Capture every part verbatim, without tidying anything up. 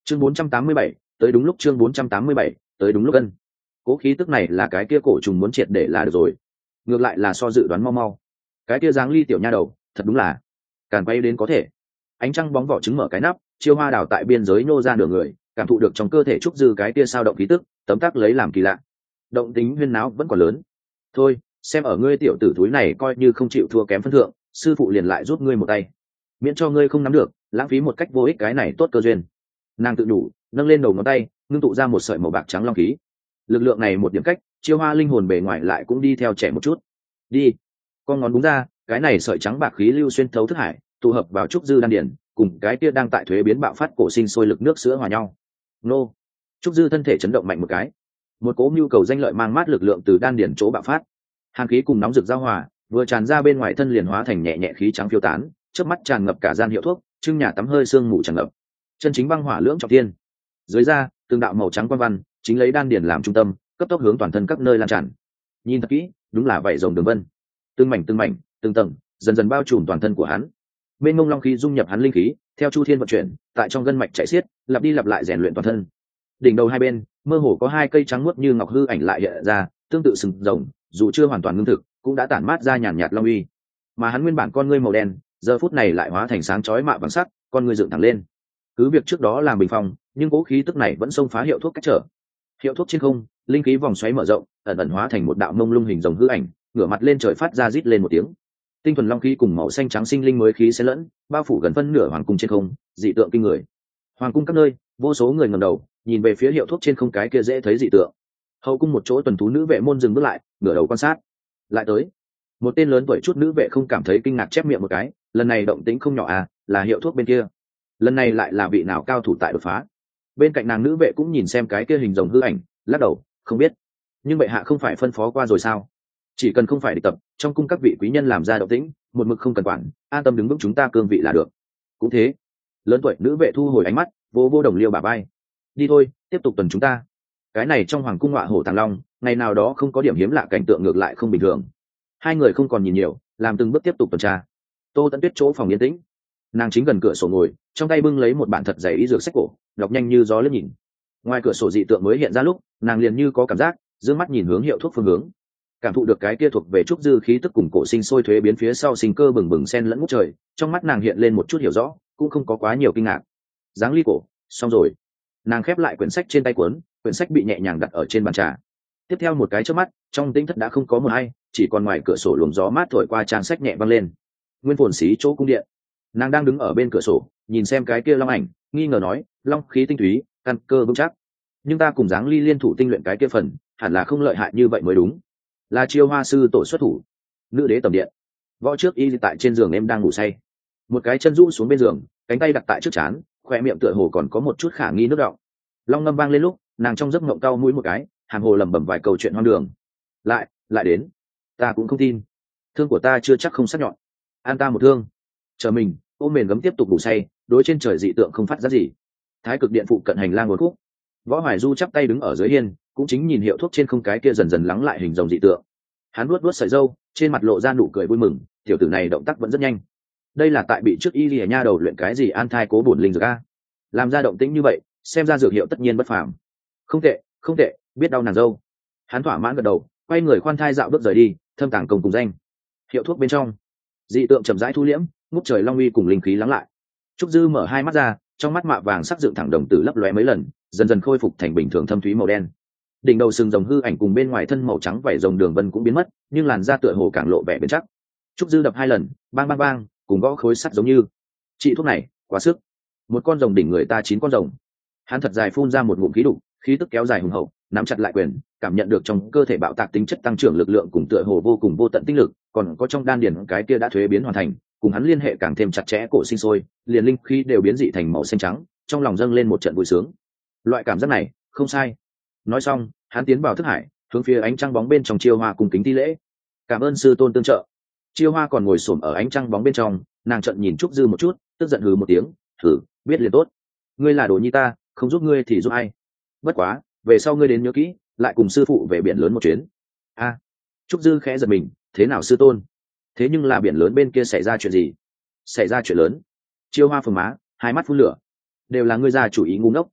chương bốn trăm tám mươi bảy tới đúng lúc chương bốn trăm tám mươi bảy tới đúng lúc ân. Cố khí tức này là cái kia cổ trùng muốn triệt để là được rồi, ngược lại là so dự đoán mau mau. Cái kia dáng ly tiểu nha đầu thật đúng là càn quay đến có thể. Ánh trăng bóng vỏ trứng mở cái nắp, chiêu hoa đào tại biên giới nô ra nửa người, cảm thụ được trong cơ thể trúc dư cái kia sao động khí tức, tấm tắc lấy làm kỳ lạ. Động tính huyên náo vẫn còn lớn. Thôi, xem ở ngươi tiểu tử túi này coi như không chịu thua kém phân thượng, sư phụ liền lại giúp ngươi một tay, miễn cho ngươi không nắm được, lãng phí một cách vô ích cái này tốt cơ duyên. Nàng tự đủ, nâng lên đầu ngón tay, ngưng tụ ra một sợi màu bạc trắng long khí. Lực lượng này một điểm cách, chiêu hoa linh hồn bề ngoài lại cũng đi theo trẻ một chút. Đi, con ngón đúng ra, cái này sợi trắng bạc khí lưu xuyên thấu thức hải, tụ hợp vào trúc dư đan điển, cùng cái kia đang tại thuế biến bạo phát cổ sinh sôi lực nước sữa hòa nhau. Nô, trúc dư thân thể chấn động mạnh một cái, một cỗ nhu cầu danh lợi mang mát lực lượng từ đan điển chỗ bạo phát, hàn khí cùng nóng rực giao hòa, vừa tràn ra bên ngoài thân liền hóa thành nhẹ nhẹ khí trắng phiêu tán, trước mắt tràn ngập cả gian hiệu thuốc, trưng nhà tắm hơi sương mù tràn ngập, chân chính băng hỏa lưỡng trọng thiên. Dưới da, từng đạo màu trắng quan văn chính lấy đan điển làm trung tâm, cấp tốc hướng toàn thân các nơi lan tràn. Nhìn thật kỹ, đúng là vảy rồng đường vân, từng mảnh từng mảnh, từng tầng, dần dần bao trùm toàn thân của hắn. Bên ngông long khí dung nhập hắn linh khí, theo chu thiên vận chuyển, tại trong gân mạch chạy xiết, lặp đi lặp lại rèn luyện toàn thân. Đỉnh đầu hai bên, mơ hồ có hai cây trắng muốt như ngọc hư ảnh lại hiện ra, tương tự sừng rồng, dù chưa hoàn toàn ngưng thực, cũng đã tản mát ra nhàn nhạt long uy. Mà hắn nguyên bản con ngươi màu đen, giờ phút này lại hóa thành sáng chói mạ vàng sắc, con ngươi dựng thẳng lên. Cứ việc trước đó làm bình phong, nhưng cố khí tức này vẫn xông phá hiệu thuốc cách trở. Hiệu thuốc trên không, linh khí vòng xoáy mở rộng, ẩn ẩn hóa thành một đạo mông lung hình rồng hư ảnh, ngửa mặt lên trời phát ra rít lên một tiếng. Tinh thuần long khí cùng màu xanh trắng sinh linh mới khí xen lẫn, bao phủ gần phân nửa hoàng cung trên không, dị tượng kinh người. Hoàng cung các nơi, vô số người ngẩng đầu, nhìn về phía hiệu thuốc trên không cái kia dễ thấy dị tượng. Hậu cung một chỗ tuần thú nữ vệ môn dừng bước lại, ngửa đầu quan sát. Lại tới, một tên lớn tuổi chút nữ vệ không cảm thấy kinh ngạc chép miệng một cái, lần này động tĩnh không nhỏ à, là hiệu thuốc bên kia. Lần này lại là vị nào cao thủ tại đột phá. Bên cạnh nàng nữ vệ cũng nhìn xem cái kia hình rồng hư ảnh, lắc đầu, không biết. Nhưng bệ hạ không phải phân phó qua rồi sao? Chỉ cần không phải địch tập, trong cung các vị quý nhân làm ra động tĩnh, một mực không cần quản, an tâm đứng vững chúng ta cương vị là được. Cũng thế. Lớn tuổi nữ vệ thu hồi ánh mắt, vô vô đồng liêu bà bay. Đi thôi, tiếp tục tuần chúng ta. Cái này trong hoàng cung ngọa hổ tàng long, ngày nào đó không có điểm hiếm lạ cảnh tượng ngược lại không bình thường. Hai người không còn nhìn nhiều, làm từng bước tiếp tục tuần tra. Tô Tấn Tuyết chỗ phòng yên tĩnh, nàng chính gần cửa sổ ngồi, trong tay bưng lấy một bản thật dày ý dược sách cổ, đọc nhanh như gió lướt nhìn. Ngoài cửa sổ dị tượng mới hiện ra lúc, nàng liền như có cảm giác, dương mắt nhìn hướng hiệu thuốc phương hướng, cảm thụ được cái kia thuộc về trúc dư khí tức cùng cổ sinh sôi thuế biến phía sau sinh cơ bừng bừng xen lẫn ngút trời, trong mắt nàng hiện lên một chút hiểu rõ, cũng không có quá nhiều kinh ngạc. Dáng ly cổ, xong rồi. Nàng khép lại quyển sách trên tay cuốn, quyển sách bị nhẹ nhàng đặt ở trên bàn trà. Tiếp theo một cái chớp mắt, trong tĩnh thất đã không có một ai, chỉ còn ngoài cửa sổ luồng gió mát thổi qua trang sách nhẹ văng lên. Nguyên phồn xí chỗ cung điện, nàng đang đứng ở bên cửa sổ, nhìn xem cái kia long ảnh, nghi ngờ nói, long khí tinh túy, căn cơ vững chắc. Nhưng ta cùng dáng ly liên thủ tinh luyện cái kia phần, hẳn là không lợi hại như vậy mới đúng. Là chiêu hoa sư tổ xuất thủ. Nữ đế tầm điện, võ trước y tại trên giường em đang ngủ say, một cái chân rũ xuống bên giường, cánh tay đặt tại trước trán, khoe miệng tựa hồ còn có một chút khả nghi nước đọng. Long ngâm vang lên lúc, nàng trong giấc mộng cau mũi một cái, hàm hồ lẩm bẩm vài câu chuyện hoang đường. Lại, lại đến, ta cũng không tin, thương của ta chưa chắc không sắc nhọn, an ta một thương. Chờ mình, ôm mền gấm tiếp tục ngủ say, đối trên trời dị tượng không phát ra gì. Thái cực điện phụ cận hành lang ngồi khúc, Võ Hoài Du chắp tay đứng ở dưới hiên, cũng chính nhìn hiệu thuốc trên không cái kia dần dần lắng lại hình rồng dị tượng. Hắn nuốt nuốt sợi râu, trên mặt lộ ra nụ cười vui mừng, tiểu tử này động tác vẫn rất nhanh. Đây là tại bị trước y lìa nha đầu luyện cái gì an thai cố bổn linh dược a, làm ra động tĩnh như vậy, xem ra dược hiệu tất nhiên bất phàm. Không tệ, không tệ, biết đau nàng dâu. Hắn thỏa mãn gật đầu, quay người khoan thai dạo bước rời đi, thâm tàng công cùng danh. Hiệu thuốc bên trong, dị tượng chậm rãi thu liễm, ngút trời long uy cùng linh khí lắng lại. Trúc Dư mở hai mắt ra, trong mắt mạ vàng sắc dựng thẳng đồng tử lấp lóe mấy lần, dần dần khôi phục thành bình thường thâm thúy màu đen. Đỉnh đầu sừng rồng hư ảnh cùng bên ngoài thân màu trắng vảy rồng đường vân cũng biến mất, nhưng làn da tựa hồ càng lộ vẻ bền chắc. Trúc Dư đập hai lần, bang bang bang, cùng gõ khối sắt giống như. Trị thuốc này, quá sức. Một con rồng đỉnh người ta chín con rồng. Hắn thật dài phun ra một ngụm khí đục, khí tức kéo dài hùng hậu, nắm chặt lại quyền, cảm nhận được trong cơ thể bạo tạc tính chất tăng trưởng lực lượng cùng tựa hồ vô cùng vô tận tinh lực, còn có trong đan điền cái kia đã thuế biến hoàn thành, cùng hắn liên hệ càng thêm chặt chẽ cổ sinh sôi, liền linh khí đều biến dị thành màu xanh trắng, trong lòng dâng lên một trận vui sướng. Loại cảm giác này, không sai. Nói xong, hắn tiến vào thức hải, hướng phía ánh trăng bóng bên trong chiêu hoa cùng kính thi lễ. Cảm ơn sư tôn tương trợ. Chiêu hoa còn ngồi xổm ở ánh trăng bóng bên trong, nàng trận nhìn Trúc Dư một chút, tức giận hừ một tiếng, "Hừ, biết liền tốt. Ngươi là đồ nhi ta, không giúp ngươi thì giúp ai? Bất quá, về sau ngươi đến nhớ kỹ, lại cùng sư phụ về biển lớn một chuyến." A. À, Trúc Dư khẽ giật mình, "Thế nào sư tôn? Thế nhưng là biển lớn bên kia xảy ra chuyện gì?" "Xảy ra chuyện lớn?" Chiêu hoa phừng má, hai mắt phun lửa. "Đều là ngươi già chủ ý ngu ngốc,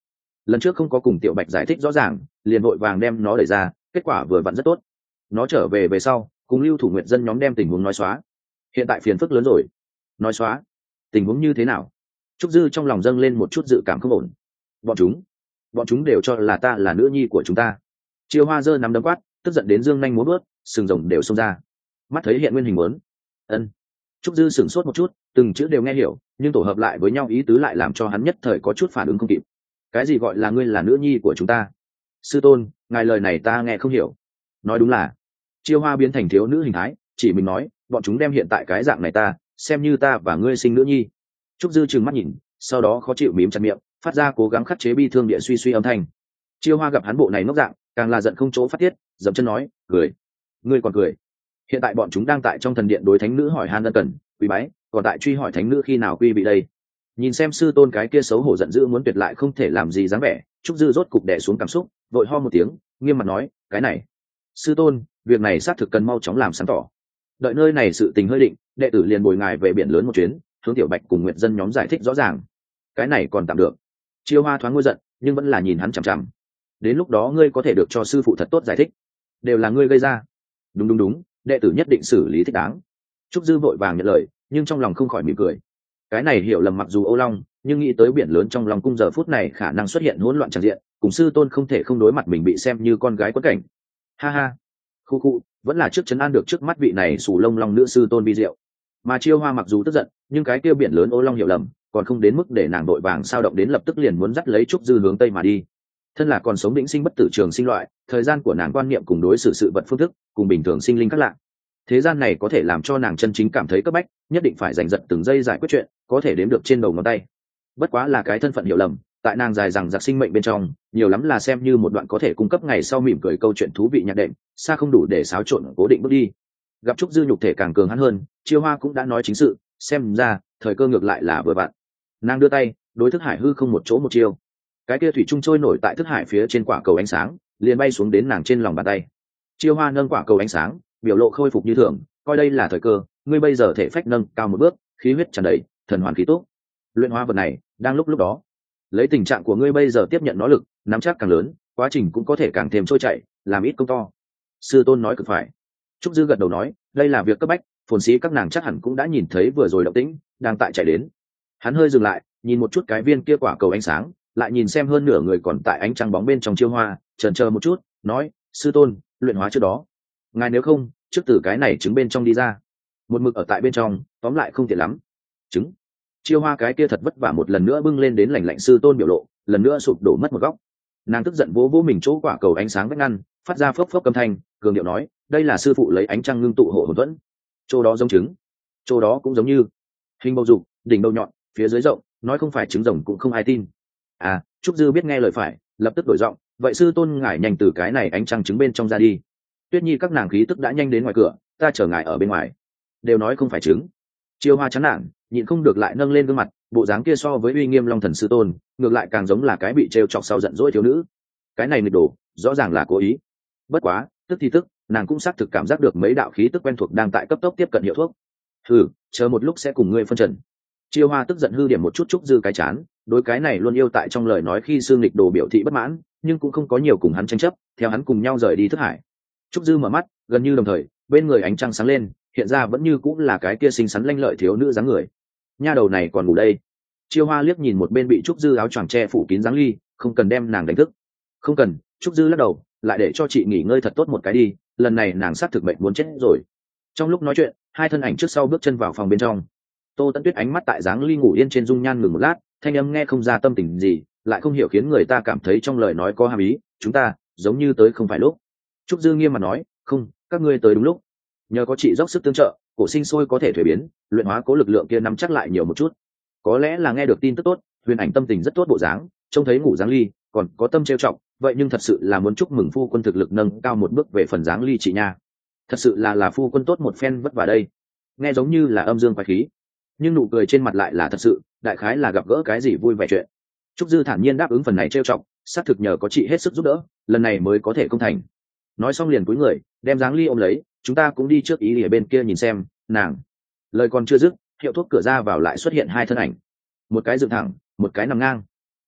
lần trước không có cùng tiểu bạch giải thích rõ ràng, liền vội vàng đem nó đẩy ra, kết quả vừa vặn rất tốt. Nó trở về về sau cùng lưu thủ nguyện dân nhóm đem tình huống nói xóa. Hiện tại phiền phức lớn rồi. Nói xóa? Tình huống như thế nào? Trúc Dư trong lòng dâng lên một chút dự cảm không ổn. Bọn chúng, bọn chúng đều cho là ta là nữ nhi của chúng ta. Chiêu Hoa giơ nắm đấm quát, tức giận đến dương nhanh múa bước, sừng rồng đều xông ra. Mắt thấy hiện nguyên hình muốn. Ân. Trúc Dư sửng sốt một chút, từng chữ đều nghe hiểu, nhưng tổ hợp lại với nhau ý tứ lại làm cho hắn nhất thời có chút phản ứng không kịp. Cái gì gọi là ngươi là nữ nhi của chúng ta? Sư tôn, ngài lời này ta nghe không hiểu. Nói đúng là. Chiêu Hoa biến thành thiếu nữ hình thái, chỉ mình nói, bọn chúng đem hiện tại cái dạng này ta xem như ta và ngươi sinh nữ nhi. Trúc Dư trừng mắt nhìn, sau đó khó chịu mím chặt miệng, phát ra cố gắng khắc chế bi thương địa suy suy âm thanh. Chiêu Hoa gặp hắn bộ này ngốc dạng, càng là giận không chỗ phát tiết, dậm chân nói, cười, ngươi còn cười. Hiện tại bọn chúng đang tại trong thần điện đối thánh nữ hỏi han ân cần, quý bái, còn tại truy hỏi thánh nữ khi nào quy bị đây. Nhìn xem sư tôn cái kia xấu hổ giận dữ muốn tuyệt lại không thể làm gì dáng vẻ, Trúc Dư rốt cục đè xuống cảm xúc, vội ho một tiếng, nghiêm mặt nói, cái này, sư tôn, việc này xác thực cần mau chóng làm sáng tỏ. Đợi nơi này sự tình hơi định, đệ tử liền bồi ngài về biển lớn một chuyến, hướng tiểu bạch cùng nguyện dân nhóm giải thích rõ ràng. Cái này còn tạm được. Chiêu Hoa thoáng ngôi giận, nhưng vẫn là nhìn hắn chằm chằm. Đến lúc đó ngươi có thể được cho sư phụ thật tốt giải thích. Đều là ngươi gây ra. Đúng đúng đúng, đệ tử nhất định xử lý thích đáng. Trúc Dư vội vàng nhận lời, nhưng trong lòng không khỏi mỉm cười. Cái này hiểu lầm mặc dù Âu Long, nhưng nghĩ tới biển lớn trong lòng cung giờ phút này khả năng xuất hiện hỗn loạn tràn diện, cùng sư tôn không thể không đối mặt mình bị xem như con gái quất cảnh. Ha ha. Khu khu, vẫn là trước trấn an được trước mắt vị này sù lông long nữ sư tôn vi diệu. Mà Chiêu Hoa mặc dù tức giận, nhưng cái kia biển lớn Âu Long hiểu lầm, còn không đến mức để nàng đội vàng sao động đến lập tức liền muốn dắt lấy Trúc Dư hướng tây mà đi. Thân là còn sống vĩnh sinh bất tử trường sinh loại, thời gian của nàng quan niệm cùng đối xử sự vật phương thức cùng bình thường sinh linh khác lạ. Thế gian này có thể làm cho nàng chân chính cảm thấy cấp bách, nhất định phải giành giật từng giây giải quyết chuyện, có thể đếm được trên đầu ngón tay. Bất quá là cái thân phận hiểu lầm, tại nàng dài rằng giặc sinh mệnh bên trong, nhiều lắm là xem như một đoạn có thể cung cấp ngày sau mỉm cười câu chuyện thú vị nhạc đệm, xa không đủ để xáo trộn cố định bước đi. Gặp Trúc Dư nhục thể càng cường hắn hơn, Chiêu Hoa cũng đã nói chính sự, xem ra thời cơ ngược lại là vừa vặn. Nàng đưa tay, đối thức hải hư không một chỗ một chiêu. Cái kia thủy trung trôi nổi tại thức hải phía trên quả cầu ánh sáng, liền bay xuống đến nàng trên lòng bàn tay. Chiêu Hoa nâng quả cầu ánh sáng, biểu lộ khôi phục như thường, coi đây là thời cơ, ngươi bây giờ thể phách nâng cao một bước, khí huyết tràn đầy, thần hoàn khí tốt. Luyện hóa vật này, đang lúc lúc đó, lấy tình trạng của ngươi bây giờ tiếp nhận nó lực, nắm chắc càng lớn, quá trình cũng có thể càng thêm trôi chảy, làm ít công to. Sư tôn nói cực phải. Trúc Dư gật đầu nói, đây là việc cấp bách, phồn sĩ các nàng chắc hẳn cũng đã nhìn thấy vừa rồi động tĩnh, đang tại chạy đến. Hắn hơi dừng lại, nhìn một chút cái viên kia quả cầu ánh sáng, lại nhìn xem hơn nửa người còn tại ánh trăng bóng bên trong Chiêu Hoa, chần chờ một chút, nói, sư tôn, luyện hóa trước đó, ngài nếu không, trước từ cái này trứng bên trong đi ra. Một mực ở tại bên trong, tóm lại không tiện lắm. Trứng. Chiêu Hoa cái kia thật vất vả một lần nữa bưng lên đến lạnh lạnh sư tôn biểu lộ, lần nữa sụp đổ mất một góc. Nàng tức giận vỗ vỗ mình chỗ quả cầu ánh sáng vách ngăn, phát ra phốc phốc âm thanh, cường điệu nói, đây là sư phụ lấy ánh trăng ngưng tụ hộ hồn thuẫn. Chỗ đó giống trứng, chỗ đó cũng giống như hình bầu dục, đỉnh đầu nhọn, phía dưới rộng, nói không phải trứng rồng cũng không ai tin. À, Trúc Dư biết nghe lời phải, lập tức đổi giọng, vậy sư tôn ngài nhanh từ cái này ánh trăng trứng bên trong ra đi. Tuyết Nhi các nàng khí tức đã nhanh đến ngoài cửa, ta chờ ngài ở bên ngoài. Đều nói không phải trứng. Chiêu Hoa chán nản, nhịn không được lại nâng lên gương mặt, bộ dáng kia so với uy nghiêm long thần sư tôn, ngược lại càng giống là cái bị trêu chọc sau giận dỗi thiếu nữ. Cái này nghịch đổ, rõ ràng là cố ý. Bất quá, tức thì tức, nàng cũng xác thực cảm giác được mấy đạo khí tức quen thuộc đang tại cấp tốc tiếp cận hiệu thuốc. Hừ, chờ một lúc sẽ cùng ngươi phân trần. Chiêu Hoa tức giận hư điểm một chút Trúc Dư cái chán, đối cái này luôn yêu tại trong lời nói khi xương nghịch đồ biểu thị bất mãn, nhưng cũng không có nhiều cùng hắn tranh chấp, theo hắn cùng nhau rời đi thức hải. Trúc Dư mở mắt, gần như đồng thời, bên người ánh trăng sáng lên, hiện ra vẫn như cũng là cái kia xinh xắn lanh lợi thiếu nữ dáng người. Nha đầu này còn ngủ đây. Chiêu Hoa liếc nhìn một bên bị Trúc Dư áo choàng che phủ kín dáng ly, không cần đem nàng đánh thức. Không cần. Trúc Dư lắc đầu, lại để cho chị nghỉ ngơi thật tốt một cái đi, lần này nàng xác thực mệnh muốn chết rồi. Trong lúc nói chuyện, hai thân ảnh trước sau bước chân vào phòng bên trong. Tô Tấn Tuyết ánh mắt tại dáng ly ngủ yên trên dung nhan ngừng một lát, thanh âm nghe không ra tâm tình gì, lại không hiểu khiến người ta cảm thấy trong lời nói có hàm ý, chúng ta giống như tới không phải lúc. Trúc Dư nghiêm mặt nói, không, các ngươi tới đúng lúc. Nhờ có chị dốc sức tương trợ, cổ sinh sôi có thể thuế biến, luyện hóa cố lực lượng kia nắm chắc lại nhiều một chút. Có lẽ là nghe được tin tức tốt, Huyền Ảnh tâm tình rất tốt bộ dáng, trông thấy ngủ dáng ly, còn có tâm trêu trọng, vậy nhưng thật sự là muốn chúc mừng phu quân thực lực nâng cao một bước về phần dáng ly chị nha. Thật sự là là phu quân tốt một phen vất vả đây. Nghe giống như là âm dương quái khí, nhưng nụ cười trên mặt lại là thật sự, đại khái là gặp gỡ cái gì vui vẻ chuyện. Trúc Dư thản nhiên đáp ứng phần này trêu trọng, xác thực nhờ có chị hết sức giúp đỡ, lần này mới có thể công thành. Nói xong liền cúi người, đem dáng ly ôm lấy, chúng ta cũng đi trước ý ở bên kia nhìn xem, nàng. Lời còn chưa dứt, hiệu thuốc cửa ra vào lại xuất hiện hai thân ảnh, một cái dựng thẳng, một cái nằm ngang.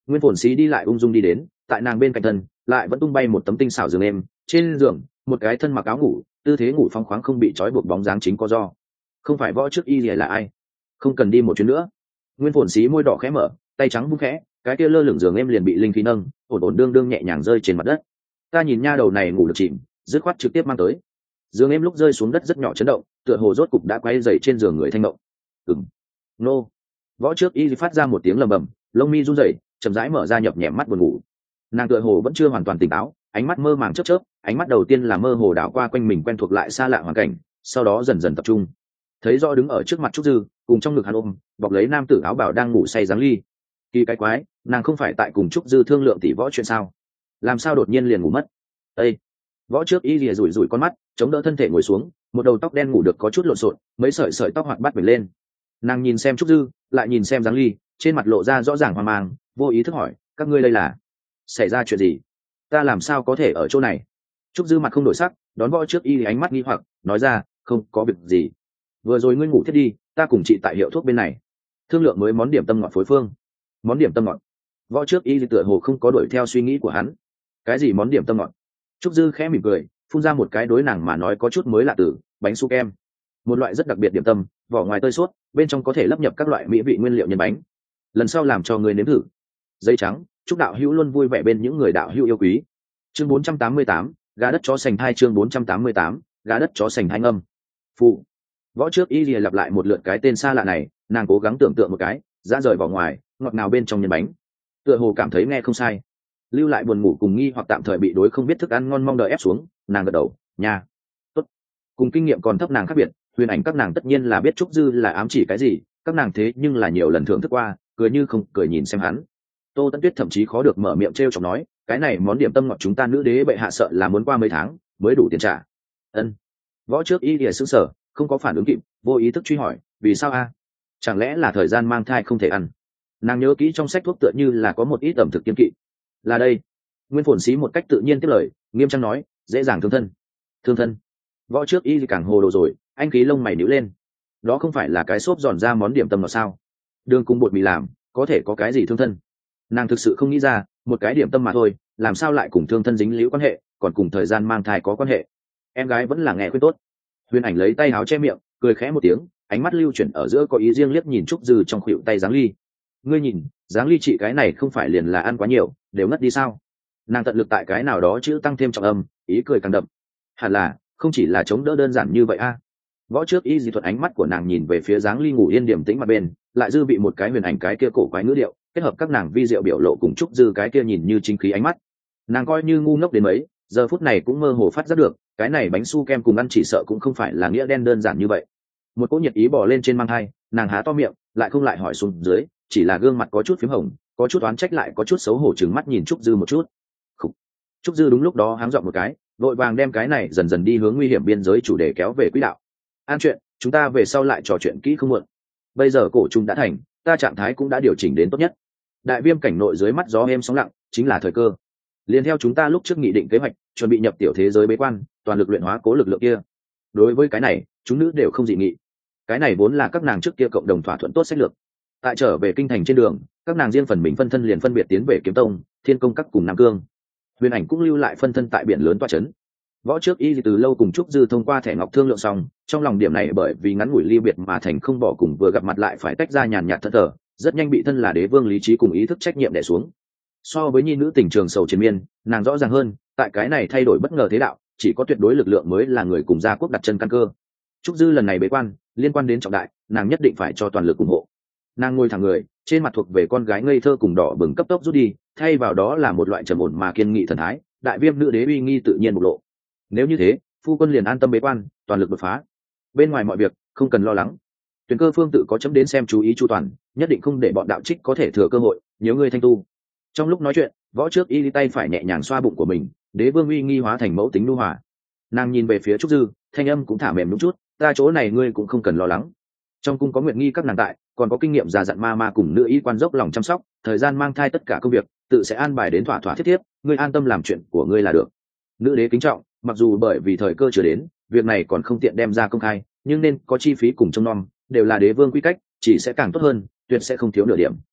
Nguyên Phồn Sĩ đi lại ung dung đi đến, tại nàng bên cạnh thân lại vẫn tung bay một tấm tinh xảo giường êm, trên giường một cái thân mặc áo ngủ, tư thế ngủ phóng khoáng không bị trói buộc bóng dáng chính có do. Không phải Võ Trước Y Lìa là ai? Không cần đi một chuyến nữa. Nguyên Phồn Sĩ môi đỏ khẽ mở, tay trắng vung khẽ, cái kia lơ lửng giường êm liền bị linh khí nâng, ổn ổn đương đương nhẹ nhàng rơi trên mặt đất. Ta nhìn nha đầu này ngủ được chìm, dứt khoát trực tiếp mang tới. Giường êm lúc rơi xuống đất rất nhỏ chấn động, tựa hồ rốt cục đã quay dậy trên giường người thanh động. Ừm. Nô. Võ Trước Y phát ra một tiếng lầm bầm, lông mi run rẩy, chậm rãi mở ra nhập nhèm mắt buồn ngủ. Nàng tựa hồ vẫn chưa hoàn toàn tỉnh táo, ánh mắt mơ màng chớp chớp, ánh mắt đầu tiên là mơ hồ đảo qua quanh mình quen thuộc lại xa lạ hoàn cảnh, sau đó dần dần tập trung. Thấy rõ đứng ở trước mặt Trúc Dư, cùng trong ngực hắn ôm, bọc lấy nam tử áo bào đang ngủ say Giáng Ly. Kỳ cái quái, nàng không phải tại cùng Trúc Dư thương lượng tỷ võ chuyện sao? Làm sao đột nhiên liền ngủ mất? Ê! Võ Trước Y lìa rủi rủi con mắt, chống đỡ thân thể ngồi xuống, một đầu tóc đen ngủ được có chút lộn xộn, mấy sợi sợi tóc hoạt bát vểnh lên. Nàng nhìn xem Trúc Dư, lại nhìn xem Giáng Ly, trên mặt lộ ra rõ ràng hoang mang, vô ý thức hỏi, các ngươi đây là xảy ra chuyện gì? Ta làm sao có thể ở chỗ này? Trúc Dư mặt không đổi sắc, đón Võ Trước Y ánh mắt nghi hoặc, nói ra, không có việc gì. Vừa rồi ngươi ngủ thiết đi, ta cùng chị tại hiệu thuốc bên này, thương lượng mới món điểm tâm ngọt phối phương. Món điểm tâm ngọt? Võ Trước Y tựa hồ không có đuổi theo suy nghĩ của hắn. Cái gì món điểm tâm ngọt? Trúc Dư khẽ mỉm cười, phun ra một cái đối nàng mà nói có chút mới lạ từ, bánh su kem. Một loại rất đặc biệt điểm tâm, vỏ ngoài tơi suốt, bên trong có thể lấp nhập các loại mỹ vị nguyên liệu nhân bánh. Lần sau làm cho người nếm thử. Dây trắng, chúc đạo hữu luôn vui vẻ bên những người đạo hữu yêu quý. Chương bốn trăm tám mươi tám, gà đất chó sành hai chương bốn trăm tám mươi tám, gà đất chó sành hai ngâm. Phụ. Võ Trước Y lìa lặp lại một lượt cái tên xa lạ này, nàng cố gắng tưởng tượng một cái, ra rời vỏ ngoài, ngọt nào bên trong nhân bánh. Tựa hồ cảm thấy nghe không sai. Lưu lại buồn ngủ cùng nghi hoặc tạm thời bị đối không biết thức ăn ngon mong đợi ép xuống, nàng gật đầu, nha. Tốt. Cùng kinh nghiệm còn thấp nàng khác biệt, Huyền Ảnh các nàng tất nhiên là biết Trúc Dư là ám chỉ cái gì, các nàng thế nhưng là nhiều lần thưởng thức qua, cười như không cười nhìn xem hắn. Tô Tấn Tuyết thậm chí khó được mở miệng trêu chọc nói, cái này món điểm tâm ngọt chúng ta nữ đế bệ hạ sợ là muốn qua mấy tháng mới đủ tiền trả. Ân. Võ Trước Y lìa sững sờ, không có phản ứng kịp, vô ý thức truy hỏi, vì sao a? Chẳng lẽ là thời gian mang thai không thể ăn? Nàng nhớ kỹ trong sách thuốc tựa như là có một ít ẩm thực kiên kỵ. Là đây. Nguyên Phồn Sĩ một cách tự nhiên tiếp lời, nghiêm trang nói, dễ dàng thương thân. Thương thân? Võ Trước Y thì càng hồ đồ rồi, anh khí lông mày nhíu lên. Đó không phải là cái xốp giòn ra món điểm tâm ngọt sao? Đường cùng bột mì làm, có thể có cái gì thương thân? Nàng thực sự không nghĩ ra, một cái điểm tâm mà thôi, làm sao lại cùng thương thân dính líu quan hệ, còn cùng thời gian mang thai có quan hệ. Em gái vẫn là nghe khuyên tốt. Huyền Ảnh lấy tay áo che miệng, cười khẽ một tiếng, ánh mắt lưu chuyển ở giữa có ý riêng liếc nhìn Trúc Dư trong khuỷu tay Giáng Ly. Ngươi nhìn, Giáng Ly chị cái này không phải liền là ăn quá nhiều, đều ngất đi sao? Nàng tận lực tại cái nào đó chữ tăng thêm trọng âm, ý cười càng đậm. Hẳn là không chỉ là chống đỡ đơn giản như vậy a. Võ Trước Y di thuật ánh mắt của nàng nhìn về phía Giáng Ly ngủ yên điểm tĩnh mặt bên, lại dư vị một cái Huyền Ảnh cái kia cổ quái ngữ điệu, kết hợp các nàng vi diệu biểu lộ cùng Trúc Dư cái kia nhìn như chính khí ánh mắt. Nàng coi như ngu ngốc đến mấy, giờ phút này cũng mơ hồ phát giác được, cái này bánh su kem cùng ăn chỉ sợ cũng không phải là nghĩa đen đơn giản như vậy. Một cỗ nhiệt ý bò lên trên mang hai, nàng há to miệng, lại không lại hỏi xuống dưới, chỉ là gương mặt có chút phím hồng, có chút oán trách lại có chút xấu hổ trừng mắt nhìn Trúc Dư một chút. Khủ. Trúc Dư đúng lúc đó háng giọng một cái, vội vàng đem cái này dần dần đi hướng nguy hiểm biên giới chủ đề kéo về quỹ đạo. An chuyện, chúng ta về sau lại trò chuyện kỹ không muộn. Bây giờ cổ trùng đã thành, ta trạng thái cũng đã điều chỉnh đến tốt nhất. Đại viêm cảnh nội dưới mắt gió êm sóng lặng, chính là thời cơ. Liên theo chúng ta lúc trước nghị định kế hoạch, chuẩn bị nhập tiểu thế giới bế quan, toàn lực luyện hóa cố lực lượng kia. Đối với cái này, chúng nữ đều không dị nghị. Cái này vốn là các nàng trước kia cộng đồng thỏa thuận tốt sách lược. Tại trở về kinh thành trên đường, các nàng riêng phần mình phân thân liền phân biệt tiến về Kiếm Tông, Thiên Công các cùng Nam Cương. Huyền Ảnh cũng lưu lại phân thân tại biển lớn toa chấn. Võ Trước Y từ lâu cùng Trúc Dư thông qua thẻ ngọc thương lượng xong, trong lòng điểm này bởi vì ngắn ngủi ly biệt mà thành không bỏ cùng vừa gặp mặt lại phải tách ra nhàn nhạt thân thờ, rất nhanh bị thân là đế vương lý trí cùng ý thức trách nhiệm đè xuống. So với nhi nữ tình trường sầu triền miên, nàng rõ ràng hơn, tại cái này thay đổi bất ngờ thế đạo, chỉ có tuyệt đối lực lượng mới là người cùng gia quốc đặt chân căn cơ. Trúc Dư lần này bế quan, liên quan đến trọng đại, nàng nhất định phải cho toàn lực ủng hộ. Nàng ngồi thẳng người, trên mặt thuộc về con gái ngây thơ cùng đỏ bừng cấp tốc rút đi, thay vào đó là một loại trầm ổn mà kiên nghị thần thái, đại viêm nữ đế uy nghi tự nhiên bộc lộ. Nếu như thế, phu quân liền an tâm bế quan, toàn lực đột phá. Bên ngoài mọi việc, không cần lo lắng. Tuyển Cơ Phương tự có chấm đến xem chú ý chu toàn, nhất định không để bọn đạo trích có thể thừa cơ hội, nếu ngươi thanh tu. Trong lúc nói chuyện, Võ Trước Y tay phải nhẹ nhàng xoa bụng của mình, đế vương uy nghi hóa thành mẫu tính nhu hòa. Nàng nhìn về phía Trúc Dư, thanh âm cũng thả mềm đúng chút, ta chỗ này ngươi cũng không cần lo lắng. Trong cung có Nguyệt Nghi các nàng tại, còn có kinh nghiệm già dặn ma ma cùng nữ y quan dốc lòng chăm sóc, thời gian mang thai tất cả công việc, tự sẽ an bài đến thỏa thỏa thiết thiếp, ngươi an tâm làm chuyện của ngươi là được. Nữ đế kính trọng, mặc dù bởi vì thời cơ chưa đến, việc này còn không tiện đem ra công khai, nhưng nên có chi phí cùng trông nom, đều là đế vương quy cách, chỉ sẽ càng tốt hơn, tuyệt sẽ không thiếu nửa điểm.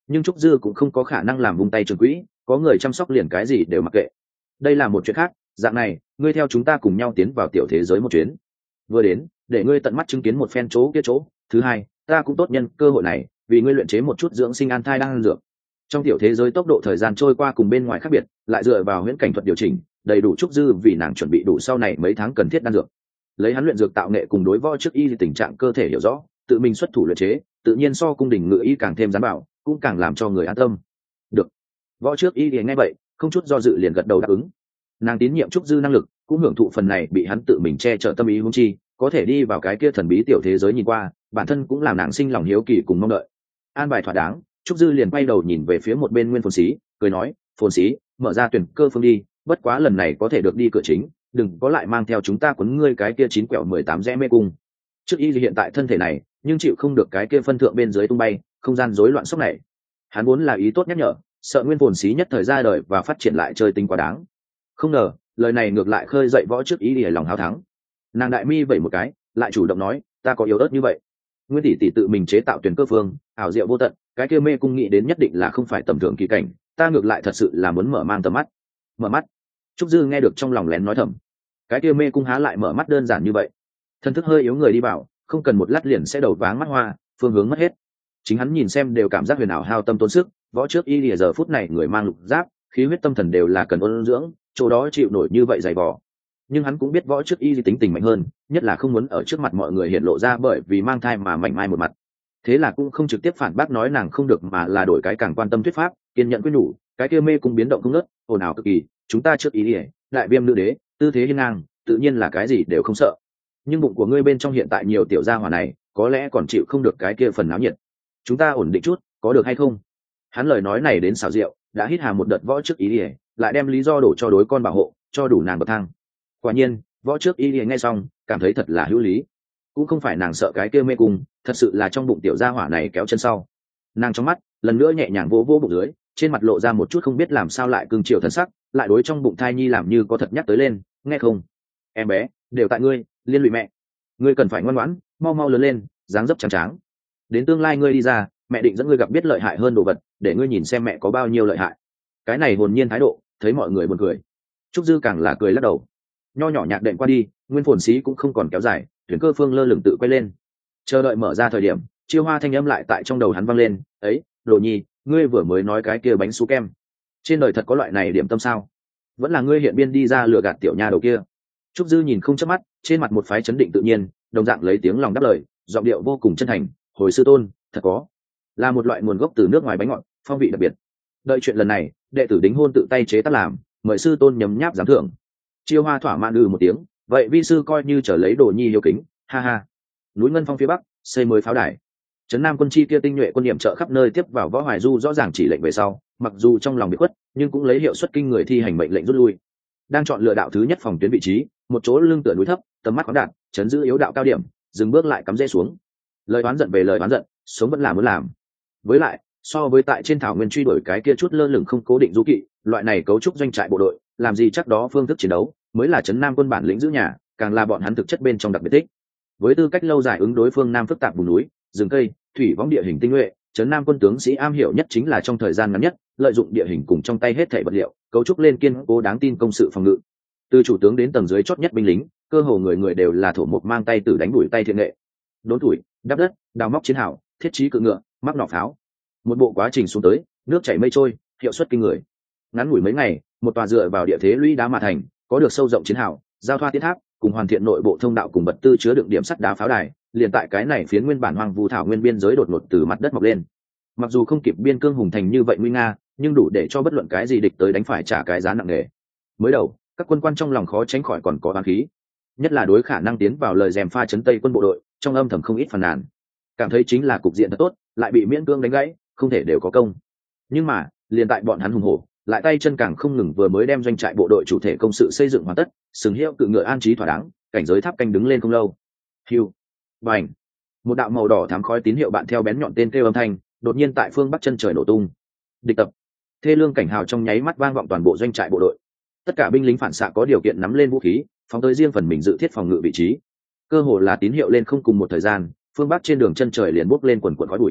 nhưng trúc dư cũng không có khả năng làm vung tay trường quỹ, có người chăm sóc liền cái gì đều mặc kệ. Đây là một chuyện khác, dạng này ngươi theo chúng ta cùng nhau tiến vào tiểu thế giới một chuyến, vừa đến để ngươi tận mắt chứng kiến một phen chỗ kia chỗ, thứ hai ta cũng tốt nhân cơ hội này vì ngươi luyện chế một chút dưỡng sinh an thai đang dược. Trong tiểu thế giới tốc độ thời gian trôi qua cùng bên ngoài khác biệt, lại dựa vào huyễn cảnh thuật điều chỉnh đầy đủ trúc dư vì nàng chuẩn bị đủ sau này mấy tháng cần thiết đan dược. Lấy hắn luyện dược tạo nghệ cùng đối võ trước y tình trạng cơ thể hiểu rõ, tự mình xuất thủ luyện chế tự nhiên so cung đình ngự y càng thêm gián bảo, cũng càng làm cho người an tâm. Được. Võ trước y thì nghe vậy không chút do dự liền gật đầu đáp ứng. Nàng tín nhiệm trúc dư năng lực, cũng hưởng thụ phần này bị hắn tự mình che chở tâm ý huống chi có thể đi vào cái kia thần bí tiểu thế giới nhìn qua, bản thân cũng làm nàng sinh lòng hiếu kỳ cùng mong đợi. An bài thỏa đáng, trúc dư liền quay đầu nhìn về phía một bên Nguyên Phồn Sĩ, cười nói, Phồn Sĩ, mở ra tuyển cơ phương đi, bất quá lần này có thể được đi cửa chính, đừng có lại mang theo chúng ta quấn ngươi cái kia chín quẹo mười tám rẽ mê cung. Trước y hiện tại thân thể này nhưng chịu không được cái kia phân thượng bên dưới tung bay, không gian rối loạn sốc này. Hắn vốn là ý tốt nhắc nhở, sợ Nguyên Phồn Sĩ nhất thời ra đời và phát triển lại chơi tính quá đáng. Không ngờ lời này ngược lại khơi dậy võ trước ý để lòng háo thắng. Nàng đại mi vẩy một cái, lại chủ động nói, ta có yếu ớt như vậy. Nguyên tỷ tỷ tự mình chế tạo tuyển cơ phương, ảo diệu vô tận, cái kia mê cung nghĩ đến nhất định là không phải tầm thường kỳ cảnh, ta ngược lại thật sự là muốn mở mang tầm mắt. Mở mắt. Trúc dư nghe được trong lòng lén nói thầm, cái kia mê cung há lại mở mắt đơn giản như vậy. Thân thức hơi yếu người đi vào, không cần một lát liền sẽ đầu váng mắt hoa, phương hướng mất hết. Chính hắn nhìn xem đều cảm giác huyền ảo hao tâm tốn sức, võ trước y lìa giờ phút này người mang lục giáp, khí huyết tâm thần đều là cần ôn dưỡng, chỗ đó chịu nổi như vậy dày vò. Nhưng hắn cũng biết võ trước y tính tình mạnh hơn, nhất là không muốn ở trước mặt mọi người hiện lộ ra bởi vì mang thai mà mạnh mai một mặt. Thế là cũng không trực tiếp phản bác nói nàng không được, mà là đổi cái càng quan tâm thuyết pháp, kiên nhận quyết nhủ, cái kia mê cung biến động không ngớt, ồn ào cực kỳ, chúng ta trước ý ỉa đại viêm nữ đế, tư thế hiên ngang, tự nhiên là cái gì đều không sợ. Nhưng bụng của ngươi bên trong hiện tại nhiều tiểu gia hỏa này, có lẽ còn chịu không được cái kia phần náo nhiệt. Chúng ta ổn định chút, có được hay không? Hắn lời nói này đến xảo diệu, đã hít hà một đợt võ trước ý ỉa, lại đem lý do đổ cho đối con bảo hộ, cho đủ nàng bậc thang. Quả nhiên võ trước y liền nghe xong cảm thấy thật là hữu lý, cũng không phải nàng sợ cái kia mê cung, thật sự là trong bụng tiểu gia hỏa này kéo chân sau. Nàng trong mắt lần nữa nhẹ nhàng vỗ vỗ bụng dưới, trên mặt lộ ra một chút không biết làm sao lại cương chiều thần sắc, lại đối trong bụng thai nhi làm như có thật nhắc tới lên, nghe không, em bé đều tại ngươi, liên lụy mẹ, ngươi cần phải ngoan ngoãn, mau mau lớn lên, dáng dấp trắng tráng, đến tương lai ngươi đi ra, mẹ định dẫn ngươi gặp biết lợi hại hơn đồ vật, để ngươi nhìn xem mẹ có bao nhiêu lợi hại. Cái này hồn nhiên thái độ thấy mọi người buồn cười. Trúc dư càng là cười lắc đầu. Nho nhỏ nhạc đệm qua đi, Nguyên Phồn Sĩ cũng không còn kéo dài, tuyển cơ phương lơ lửng tự quay lên, chờ đợi mở ra thời điểm, chiêu hoa thanh âm lại tại trong đầu hắn vang lên, ấy đồ nhi, ngươi vừa mới nói cái kia bánh su kem, trên đời thật có loại này điểm tâm sao? Vẫn là ngươi hiện biên đi ra lừa gạt tiểu nha đầu kia? Trúc dư nhìn không chớp mắt, trên mặt một phái chấn định tự nhiên, đồng dạng lấy tiếng lòng đáp lời, giọng điệu vô cùng chân thành, hồi sư tôn, thật có, là một loại nguồn gốc từ nước ngoài bánh ngọt, phong vị đặc biệt. Đợi chuyện lần này, đệ tử đính hôn tự tay chế tác làm, mời sư tôn nhấm nháp giám thưởng. Chiêu hoa thỏa mãn ư một tiếng, vậy vi sư coi như trở lấy đồ nhi yêu kính, ha ha. Núi Ngân Phong phía bắc xây mới pháo đài, trấn Nam quân chi kia tinh nhuệ quân điểm trợ khắp nơi tiếp vào Võ Hoài Du rõ ràng chỉ lệnh về sau, mặc dù trong lòng bị khuất, nhưng cũng lấy hiệu suất kinh người thi hành mệnh lệnh rút lui. Đang chọn lựa đạo thứ nhất phòng tuyến vị trí, một chỗ lưng tựa núi thấp, tầm mắt khoáng đạt, chấn giữ yếu đạo cao điểm, dừng bước lại cắm rễ xuống. Lời oán giận về lời oán giận, sống vẫn là muốn làm. Với lại, so với tại trên thảo nguyên truy đuổi cái kia chút lơ lửng không cố định du kỵ, loại này cấu trúc doanh trại bộ đội, làm gì chắc đó phương thức chiến đấu mới là trấn Nam quân bản lĩnh giữ nhà, càng là bọn hắn thực chất bên trong đặc biệt thích. Với tư cách lâu dài ứng đối phương Nam phức tạp vùng núi, rừng cây, thủy võng địa hình tinh nhuệ, trấn Nam quân tướng sĩ am hiểu nhất chính là trong thời gian ngắn nhất, lợi dụng địa hình cùng trong tay hết thảy vật liệu, cấu trúc lên kiên cố đáng tin công sự phòng ngự. Từ chủ tướng đến tầng dưới chót nhất binh lính, cơ hồ người người đều là thổ mộc mang tay tử đánh đuổi tay thiện nghệ. Đốn tuổi, đắp đất, đào móc chiến hào, thiết trí cự ngựa, mắc nỏ pháo. Một bộ quá trình xuống tới, nước chảy mây trôi, hiệu suất kinh người. Ngắn ngủi mấy ngày, một tòa dựa vào địa thế lũy đá mà thành, có được sâu rộng chiến hào, giao thoa tiến tháp, cùng hoàn thiện nội bộ thông đạo cùng vật tư chứa đựng điểm sắt đá pháo đài, liền tại cái này phiến nguyên bản hoang vu thảo nguyên biên giới đột ngột từ mặt đất mọc lên. Mặc dù không kịp biên cương hùng thành như vậy nguy nga, nhưng đủ để cho bất luận cái gì địch tới đánh phải trả cái giá nặng nề. Mới đầu, các quân quan trong lòng khó tránh khỏi còn có oán khí, nhất là đối khả năng tiến vào lời rèm pha chấn tây quân bộ đội, trong âm thầm không ít phàn nàn, cảm thấy chính là cục diện thật tốt, lại bị miễn cương đánh gãy, không thể đều có công. Nhưng mà, liền tại bọn hắn hùng hổ, lại tay chân càng không ngừng vừa mới đem doanh trại bộ đội chủ thể công sự xây dựng hoàn tất, sừng hiệu cự ngựa an trí thỏa đáng, cảnh giới tháp canh đứng lên không lâu. Hưu, bành, một đạo màu đỏ thắm khói tín hiệu bạn theo bén nhọn tên kêu âm thanh, đột nhiên tại phương bắc chân trời nổ tung. Địch tập, thê lương cảnh hào trong nháy mắt vang vọng toàn bộ doanh trại bộ đội. Tất cả binh lính phản xạ có điều kiện nắm lên vũ khí, phóng tới riêng phần mình dự thiết phòng ngự vị trí. Cơ hồ là tín hiệu lên không cùng một thời gian, phương bắc trên đường chân trời liền bốc lên quần quần khói bụi.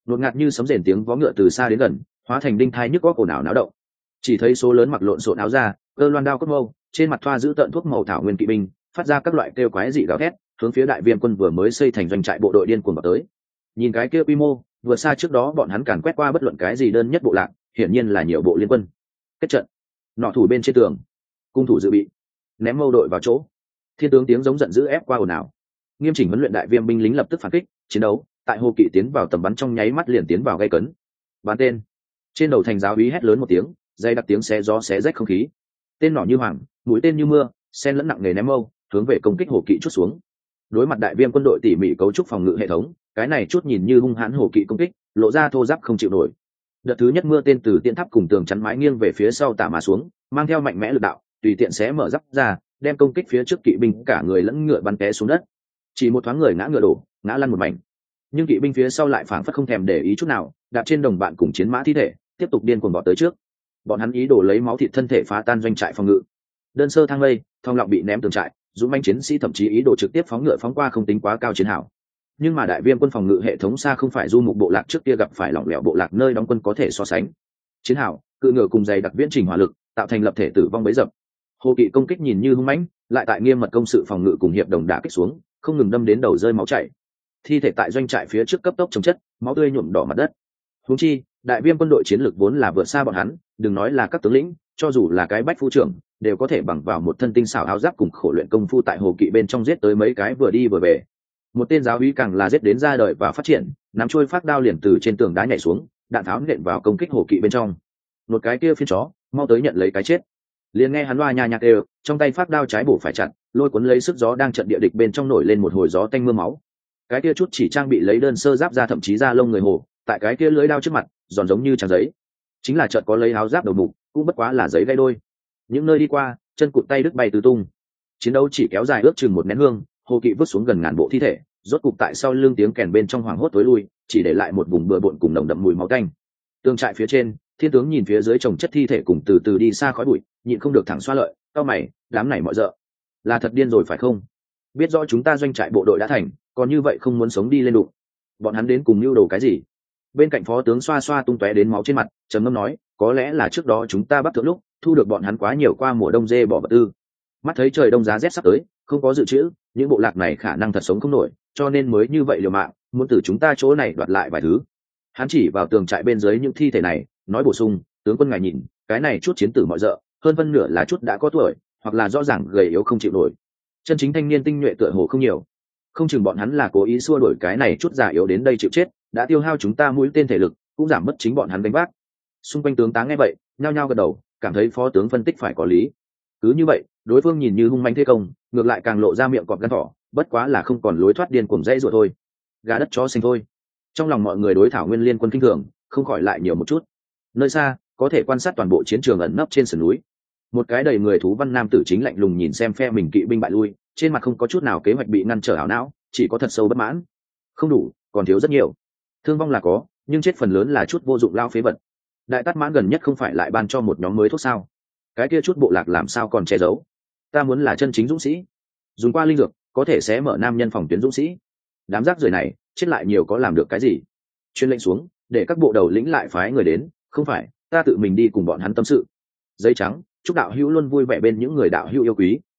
Đột ngạt như sấm rền tiếng vó ngựa từ xa đến gần, hóa thành đinh thai nhức góc ồn ào náo động. Chỉ thấy số lớn mặc lộn xộn áo da, cơ loan đao cốt mâu, trên mặt thoa giữ tận thuốc màu thảo nguyên kỵ binh, phát ra các loại kêu quái dị gào thét, hướng phía đại viêm quân vừa mới xây thành doanh trại bộ đội điên cuồng vào tới. Nhìn cái kia quy mô, vừa xa trước đó bọn hắn càn quét qua bất luận cái gì đơn nhất bộ lạc, hiển nhiên là nhiều bộ liên quân. Kết trận, nọ thủ bên trên tường, cung thủ dự bị, ném mâu đội vào chỗ. Thiên tướng tiếng giống giận dữ ép qua ồn ào. Nghiêm chỉnh huấn luyện đại viêm binh lính lập tức phản kích, chiến đấu tại hồ kỵ tiến vào tầm bắn trong nháy mắt liền tiến vào gây cấn. Bắn tên. Trên đầu thành giáo úy hét lớn một tiếng, dây đặc tiếng xé gió xé rách không khí. Tên nỏ như hoàng, mũi tên như mưa, sen lẫn nặng nề ném mâu, hướng về công kích hồ kỵ chút xuống. Đối mặt đại viêm quân đội tỉ mỉ cấu trúc phòng ngự hệ thống, cái này chút nhìn như hung hãn hồ kỵ công kích, lộ ra thô ráp không chịu nổi. Đợt thứ nhất mưa tên từ tiễn tháp cùng tường chắn mái nghiêng về phía sau tả mà xuống, mang theo mạnh mẽ lực đạo, tùy tiện xé mở giáp ra, đem công kích phía trước kỵ binh cả người lẫn ngựa bắn té xuống đất. Chỉ một thoáng người ngã ngựa đổ, ngã lăn một mảnh. Nhưng kỵ binh phía sau lại phảng phất không thèm để ý chút nào, đạp trên đồng bạn cùng chiến mã thi thể, tiếp tục điên cuồng vọt tới trước. Bọn hắn ý đồ lấy máu thịt thân thể phá tan doanh trại phòng ngự. Đơn sơ thang lây, thong lọng bị ném tường trại, dũng manh chiến sĩ thậm chí ý đồ trực tiếp phóng ngựa phóng qua không tính quá cao chiến hào. Nhưng mà đại viêm quân phòng ngự hệ thống xa không phải du mục bộ lạc trước kia gặp phải lỏng lẻo bộ lạc nơi đóng quân có thể so sánh. Chiến hào, cự ngựa cùng dày đặc viễn trình hỏa lực, tạo thành lập thể tử vong bấy dập. Hồ kỵ công kích nhìn như hung mãnh, lại tại nghiêm mật công sự phòng ngự cùng hiệp đồng đả kích xuống, không ngừng đâm đến đầu rơi máu chảy. Thi thể tại doanh trại phía trước cấp tốc chống chất, máu tươi nhuộm đỏ mặt đất. Huống chi, đại viêm quân đội chiến lược vốn là vượt xa bọn hắn, đừng nói là các tướng lĩnh, cho dù là cái bách phu trưởng, đều có thể bằng vào một thân tinh xảo áo giáp cùng khổ luyện công phu tại hồ kỵ bên trong giết tới mấy cái vừa đi vừa về. Một tên giáo úy càng là giết đến ra đời và phát triển, nắm chuôi phát đao liền từ trên tường đá nhảy xuống, đạn tháo nện vào công kích hồ kỵ bên trong. Một cái kia phiên chó, mau tới nhận lấy cái chết. Liền nghe hắn loa nha nhạc đều, trong tay phát đao trái bổ phải chặt, lôi cuốn lấy sức gió đang trận địa địch bên trong nổi lên một hồi gió tanh mưa máu. Cái kia chút chỉ trang bị lấy đơn sơ giáp ra thậm chí da lông người hồ, tại cái kia lưỡi đao trước mặt, giòn giống như trang giấy. Chính là chợt có lấy áo giáp đầu mục, cũng bất quá là giấy gãy đôi. Những nơi đi qua, chân cụt tay đứt bay tứ tung. Chiến đấu chỉ kéo dài ước chừng một nén hương, hồ kỵ vứt xuống gần ngàn bộ thi thể, rốt cục tại sau lưng tiếng kèn bên trong hoàng hốt tối lui, chỉ để lại một vùng bừa bộn cùng nồng đậm mùi máu tanh. Tường trại phía trên, thiên tướng nhìn phía dưới chồng chất thi thể cùng từ từ đi xa khói bụi, nhịn không được thẳng xoa lợi, cau mày, đám này mọi dợ, là thật điên rồi phải không? Biết rõ chúng ta doanh trại bộ đội đã thành, còn như vậy không muốn sống đi lên đụng. Bọn hắn đến cùng mưu đồ cái gì? Bên cạnh phó tướng xoa xoa tung tóe đến máu trên mặt, trầm ngâm nói, có lẽ là trước đó chúng ta bắt thượng lúc thu được bọn hắn quá nhiều qua mùa đông dê bỏ vật tư. Mắt thấy trời đông giá rét sắp tới, không có dự trữ, những bộ lạc này khả năng thật sống không nổi, cho nên mới như vậy liều mạng, muốn từ chúng ta chỗ này đoạt lại vài thứ. Hắn chỉ vào tường trại bên dưới những thi thể này, nói bổ sung, tướng quân ngài nhìn, cái này chút chiến tử mọi dợ, hơn phân nửa là chút đã có tuổi, hoặc là rõ ràng gầy yếu không chịu nổi. Chân chính thanh niên tinh nhuệ tựa hồ không nhiều, không chừng bọn hắn là cố ý xua đuổi cái này chút già yếu đến đây chịu chết, đã tiêu hao chúng ta mũi tên thể lực, cũng giảm mất chính bọn hắn đánh vác. Xung quanh tướng tá nghe vậy, nhao nhao gật đầu, cảm thấy phó tướng phân tích phải có lý. Cứ như vậy, đối phương nhìn như hung manh thế công, ngược lại càng lộ ra miệng cọp gan thỏ, bất quá là không còn lối thoát điên cuồng dãy rồi thôi. Gà đất chó sinh thôi. Trong lòng mọi người đối thảo nguyên liên quân kinh thường, không khỏi lại nhiều một chút. Nơi xa, có thể quan sát toàn bộ chiến trường ẩn nấp trên sườn núi. Một cái đầy người thú văn nam tử chính lạnh lùng nhìn xem phe mình kỵ binh bại lui, trên mặt không có chút nào kế hoạch bị ngăn trở ảo não, chỉ có thật sâu bất mãn. Không đủ, còn thiếu rất nhiều. Thương vong là có, nhưng chết phần lớn là chút vô dụng lao phế vật. Đại tát mãn gần nhất không phải lại ban cho một nhóm mới thuốc sao? Cái kia chút bộ lạc làm sao còn che giấu? Ta muốn là chân chính dũng sĩ, dùng qua linh dược có thể sẽ mở nam nhân phòng tuyến dũng sĩ. Đám rác rưởi này chết lại nhiều có làm được cái gì? Chuyên lệnh xuống, để các bộ đầu lĩnh lại phái người đến, không phải ta tự mình đi cùng bọn hắn tâm sự. Giấy trắng, chúc đạo hữu luôn vui vẻ bên những người đạo hữu yêu quý.